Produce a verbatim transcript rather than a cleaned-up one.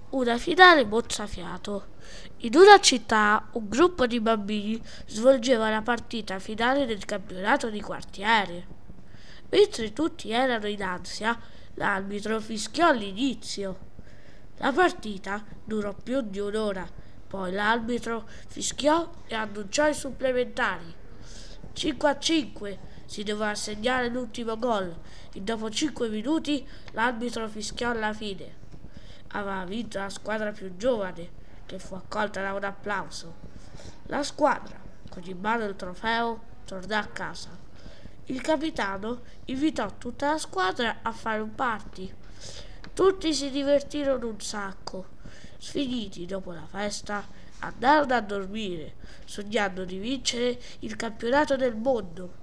Una finale mozzafiato. In una città un gruppo di bambini svolgeva la partita finale del campionato di quartiere. Mentre tutti erano in ansia, l'arbitro fischiò l'inizio. La partita durò più di un'ora, poi l'arbitro fischiò e annunciò i supplementari. cinque a cinque si doveva segnare l'ultimo gol e dopo cinque minuti l'arbitro fischiò alla fine. Aveva vinto la squadra più giovane, che fu accolta da un applauso. La squadra, con in mano il trofeo, tornò a casa. Il capitano invitò tutta la squadra a fare un party. Tutti si divertirono un sacco. Sfiniti dopo la festa, andarono a dormire, sognando di vincere il campionato del mondo.